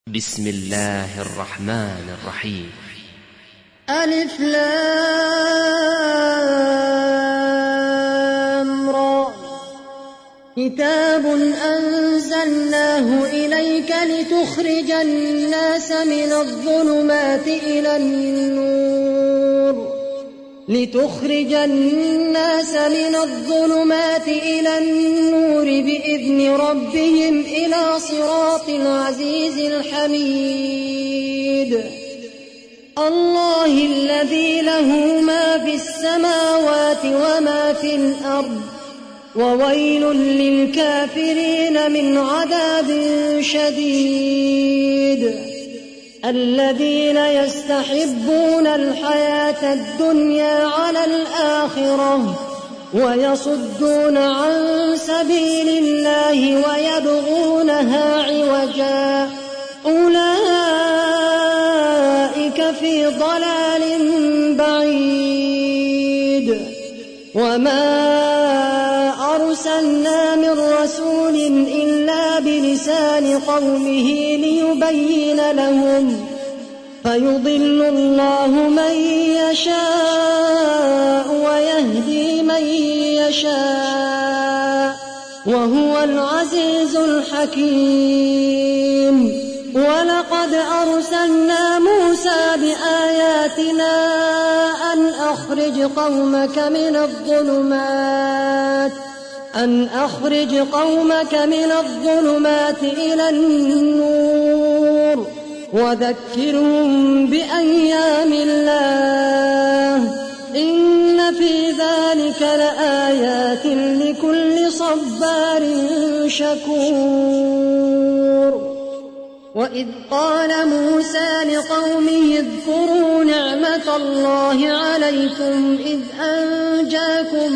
بسم الله الرحمن الرحيم. ألف لام را. كتاب أنزلناه إليك لتخرج الناس من الظلمات إلى النور بإذن ربهم إلى صراط العزيز الحميد. الله الذي له ما في السماوات وما في الأرض، وويل للكافرين من عذاب شديد. الذين يستحبون الحياة الدنيا على الآخرة ويصدون عن سبيل الله ويبغونها عوجا، أولئك في ضلال بعيد. وما أرسلنا من رسول إلا بلسان قومه ليبين لهم، فيضل الله من يشاء ويهدي من يشاء، وهو العزيز الحكيم. ولقد أرسلنا موسى بآياتنا أن أخرج قومك من الظلمات إلى النور وذكرهم بأيام الله، إن في ذلك لآيات لكل صبار شكور. وإذ قال موسى لقومه اذكروا نعمة الله عليكم إذ أنجاكم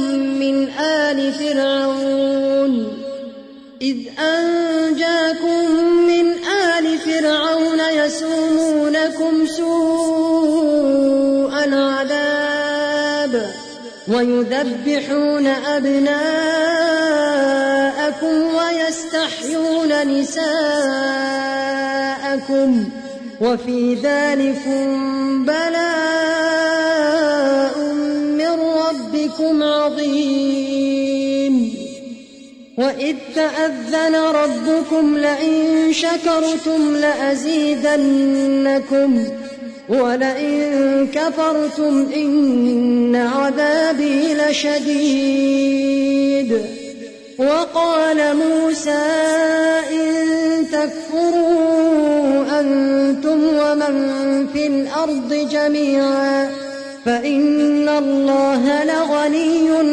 من آل فرعون يسومونكم سوء العذاب ويذبحون أبناءكم ويستحيون نساءكم، وفي ذلكم بلاء من ربكم عظيم. وإذ تأذن ربكم لئن شكرتم لأزيدنكم ولئن كفرتم إن عذابي لشديد. وقال موسى إن تكفروا أنتم ومن في الأرض جميعا فإن الله لغني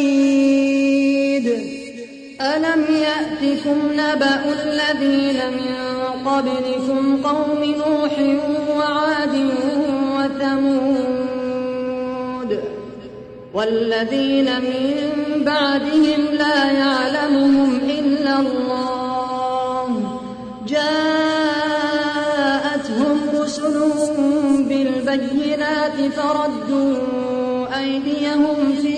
حميد. ألم يأتكم نبأ الذين من قبلكم قوم نوح وعاد وثمود والذين من بعدهم لا يعلمهم إلا الله، جاءتهم رسلهم بالبينات فردوا أيديهم في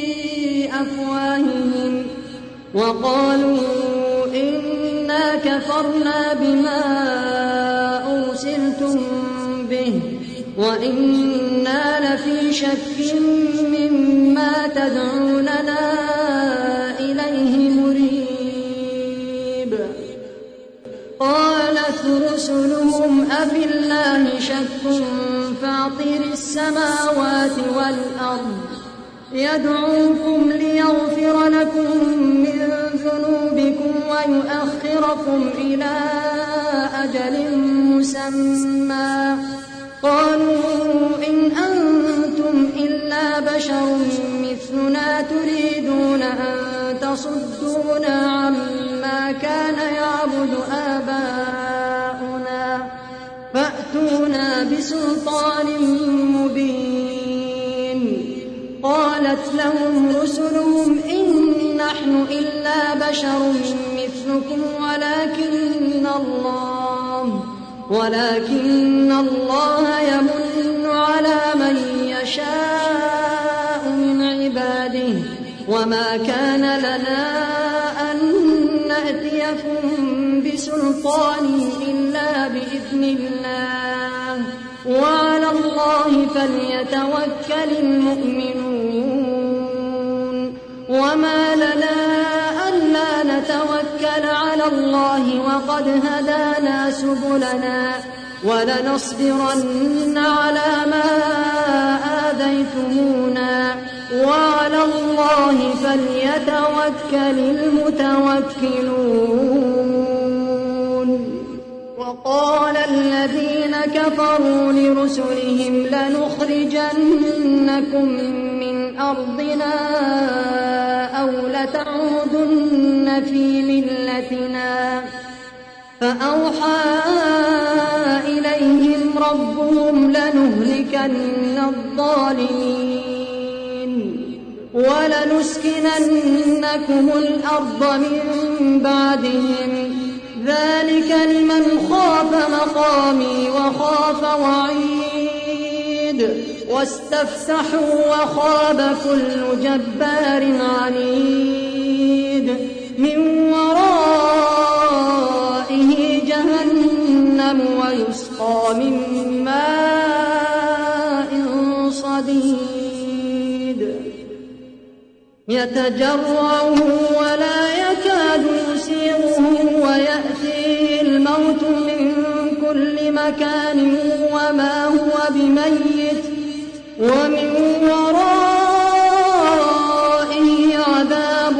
أفواههم وقالوا إنا كفرنا بما أرسلتم به وإنا لفي شك مما تدعوننا إليه مريب. قالت رسلهم أفي الله شك فاطر السماوات والأرض يدعوكم ليغفر لكم من ذنوبكم ويؤخركم إلى أجل مسمى، قالوا إن أنتم إلا بشر مثلنا تريدون أن تصدونا عما كان يعبد آباؤنا فأتونا بسلطان مبين. قالت لهم رسلهم إن نحن إلا بشر مثلكم ولكن الله يمن على من يشاء من عباده، وما كان لنا أن نأتيكم بسلطان إلا بإذن بإذن الله، وعلى الله فليتوكل المؤمنون. وما لنا ألا نتوكل على الله وقد هدانا سبلنا ولنصبرن على ما آذيتمونا وعلى الله فليتوكل المتوكلون. وقال الذين كفروا لرسلهم لنخرجنكم من أرضنا أو لتعودن في ملتنا، فأوحى إليهم ربهم لنهلكن الظالمين ولنسكننكم الأرض من بعدهم، ذلك لمن خاف مقامي وخاف وعيد. واستفتحوا وخاب كل جبار عنيد، من ورائه جهنم ويسقى من ماء صديد يتجرعه ولا يكاد يسيغه ويأتيه الموت من كل مكان وما هو بميت ومن ورائه عذاب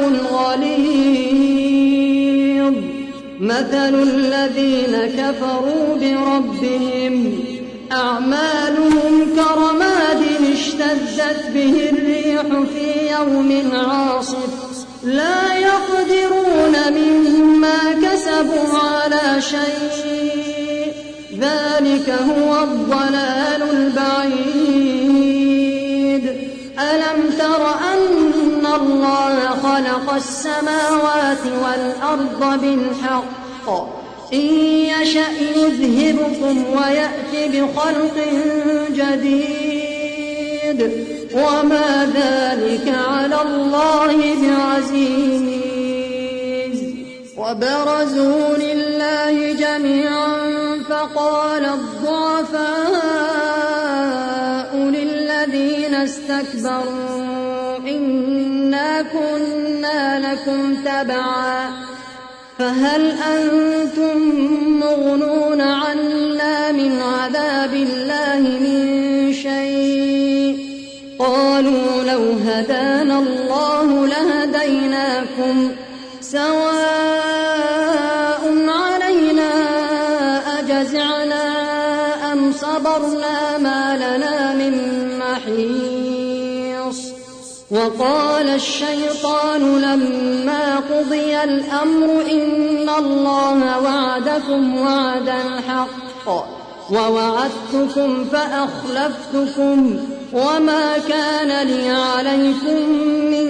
غليظ. مثل الذين كفروا بربهم أعمالهم كرماد اشتدت به الريح في يوم عاصف لا يقدرون مما كسبوا على شيء، ذلك هو الضلال البعيد. ألم تر أن الله خلق السماوات والأرض بالحق، إن يشأ يذهبكم ويأتي بخلق جديد، وما ذلك على الله بعزيز. وبرزوا لله جميعا فقال الضعفاء للذين استكبروا إنا كنا لكم تبعا فهل أنتم مغنون عنا من عذاب الله من شيء؟ قالوا لو هدانا الله لهديناكم سواء علينا أجزعنا أم صبرنا ما لنا من محيص. وقال الشيطان لما قضي الأمر إن الله وعدكم وعد الحق ووعدتكم فأخلفتكم وما كان لي عليكم من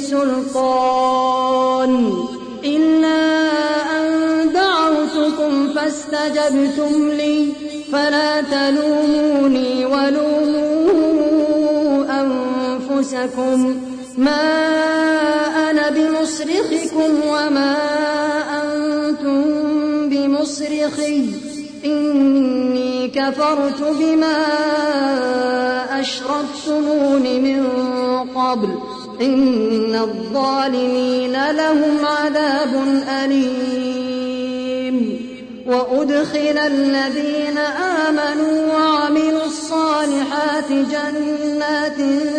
سلطان إلا أن دعوتكم فاستجبتم لي فلا تلوموني ولوموا أنفسكم ما أنا بمصرخكم وما أنتم بمصرخي إني كفرت بما أشركتمون من قبل إن الظالمين لهم عذاب أليم. وأدخل الذين آمنوا وعملوا الصالحات جنات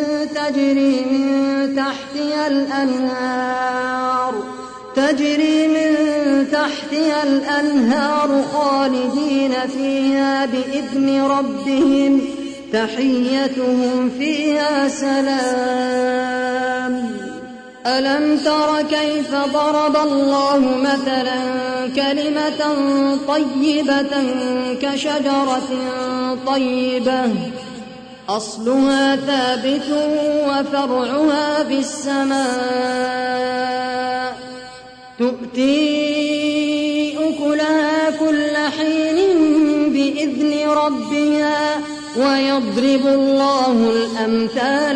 تجري من تحتها الأنهار خالدين فيها بإذن ربهم تحيتهم فيها سلام. ألم تر كيف ضرب الله مثلا كلمة طيبة كشجرة طيبة أصلها ثابت وفرعها في السماء تؤتي أكلها كل حين بإذن ربها ويضرب الله الأمثال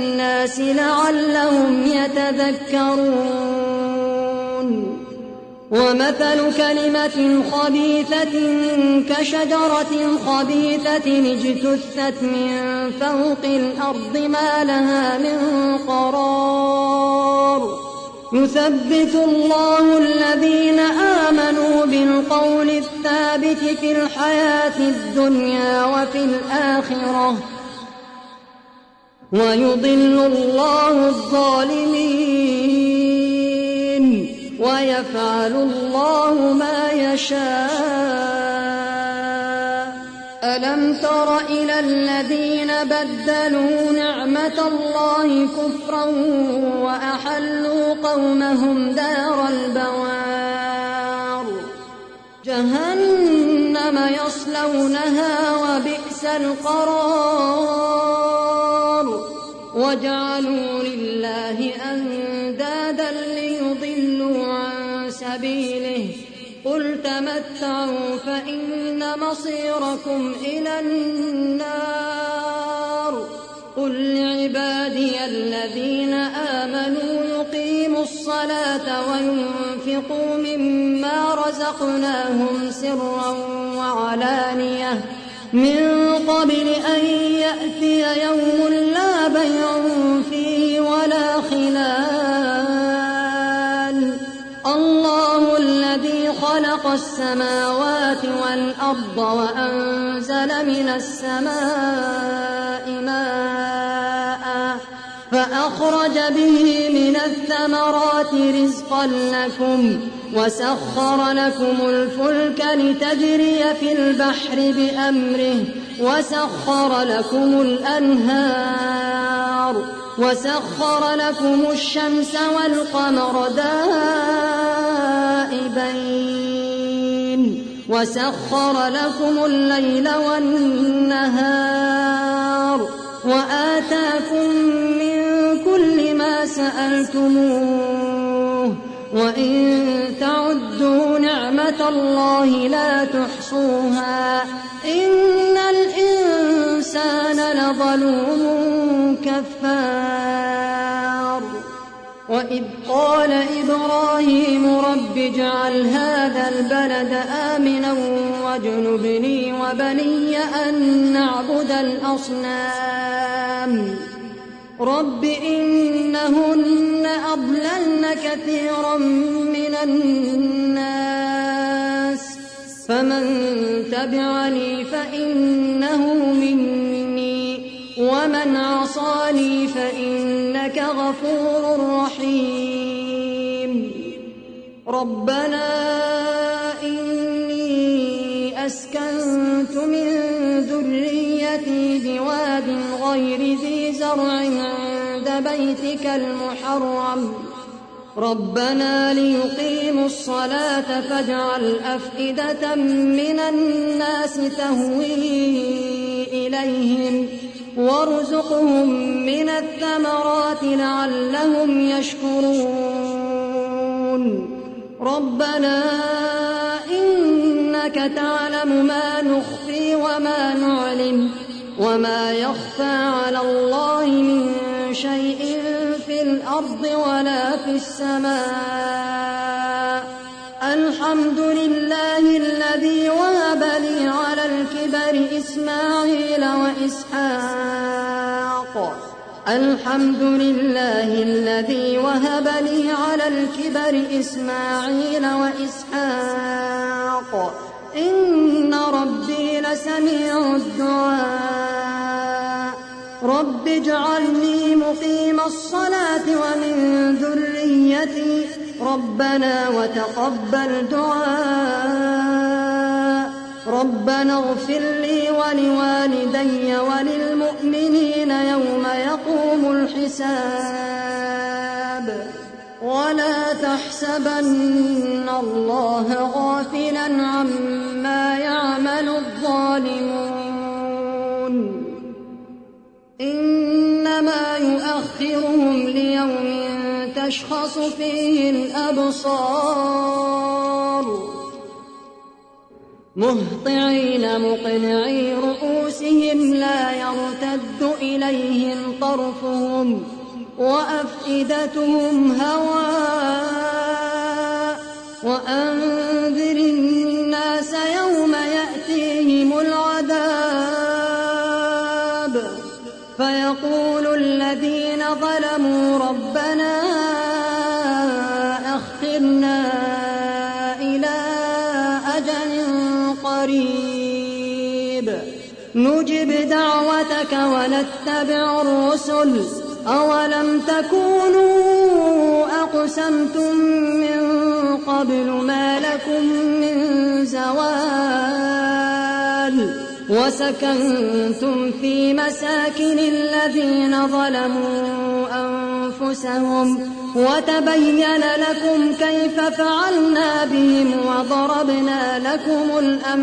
للناس لعلهم يتذكرون. ومثل كلمة خبيثة كشجرة خبيثة اجتثت من فوق الأرض ما لها من قرار يثبت الله الذين آمنوا بالقول الثابت في الحياة الدنيا وفي الآخرة ويضل الله الظالمين ويفعل الله ما يشاء. ألم تر إلى الذين بدلوا نعمة الله كفرا وأحلوا قومهم دار البوار جهنم يصلونها وبئس القرار وجعلوا لله أندادا ليضلوا عن سبيله قل تمتعوا فإن مصيركم إلى النار قل لعبادي الذين آمنوا يقيموا الصلاة وينفقوا مما رزقناهم سرا وعلانية من قبل أن يأتي يوم لا بيع فيه ولا خلال الله الذي خلق السماوات والأرض وأنزل من السماء ماء فأخرج به من الثمرات رزقا لكم وسخر لكم الفلك لتجري في البحر بأمره وسخر لكم الأنهار وسخر لكم الشمس والقمر دائبين وسخر لكم الليل والنهار وآتاكم من كل ما سألتموه وإن تعدوا نعمة الله لا تحصوها إن الإنسان لظلوم كفار. وإذ قال إبراهيم رب اجعل هذا البلد آمنا واجنبني وبني أن نعبد الأصنام رب إنهن أضللن كثيرا من الناس فمن تبعني فإنه مني ومن عصاني فإنك غفور رحيم. ربنا إني أسكنت من ذريتي بواد غير ذي زرع عند بيتك المحرم ربنا ليقيموا الصلاة فاجعل أفئدة من الناس تهوي إليهم وارزقهم من الثمرات لعلهم يشكرون. ربنا إنك تعلم ما نخفي وما نعلن وما يخفى على الله من شيء في الأرض ولا في السماء. الحمد لله الذي وهب لي على الكبر إسماعيل وإسحاق. الحمد لله الذي وهب لي على الكبر إسماعيل وإسحاق إن ربي لسميع الدعاء. رب اجعلني مقيم الصلاة ومن ذريتي ربنا وتقبل دعاء. ربنا اغفر لي ولوالدي وللمؤمنين يوم يقوم الحساب. ولا تحسبن الله غافلا عما يعمل الظالمون إنما يؤخرهم ليوم تشخص فيه الأبصار مهطعين مقنعي رؤوسهم لا يرتد إليهم طرفهم وأفئدتهم هواء وأنذر الناس يوم يأتيهم العذاب فيقول الذين ظلموا ربنا أخرنا إلى أجل قريب نجب دعوتك ونتبع الرسل أولم تكونوا أقسمتم من قبل ما لكم من زوال وسكنتم في مساكن الذين ظلموا أنفسهم وتبين لكم كيف فعلنا بهم وضربنا لكم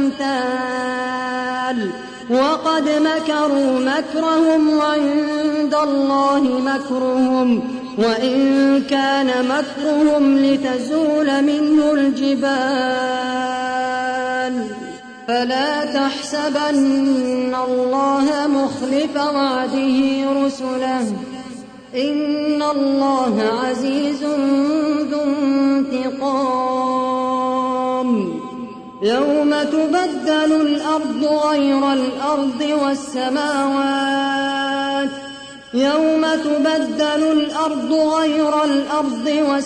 الأمثال وقد مكروا مكرهم وعند الله مكرهم وإن كان مكرهم لتزول منه الجبال فلا تحسبن الله مخلف وعده رسله إن الله عزيز ذو انتقام يوم تبدل الأرض غير الأرض والسماوات يوم تبدل الأرض غير الأرض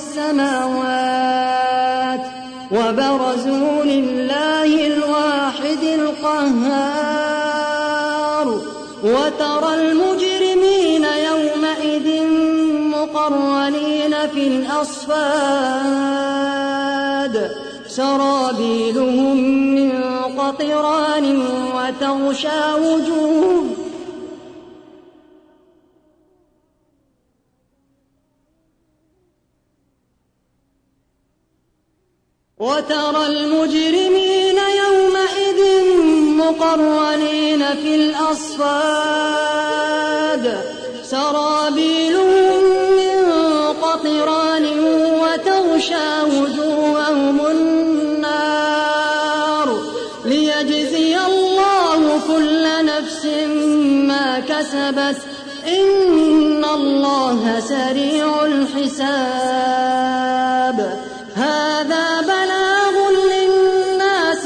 والسماوات وبرزوا لله الواحد القهار وترى المجرمين يومئذ مقرنين في الأصفاد سرابيلهم من قطران وترى المجرمين يومئذ مقرنين في الأصفاد سرابيلهم من قطران وتغشى وجوههم النار ليجزي الله كل نفس ما كسبت إن الله سريع الحساب هذا بلاغ للناس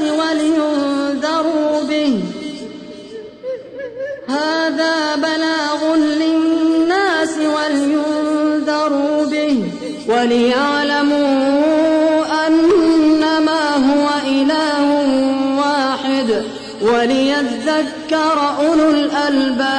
ولينذروا به وليعلموا أنما هو إله واحد وليذكر أولو الألباب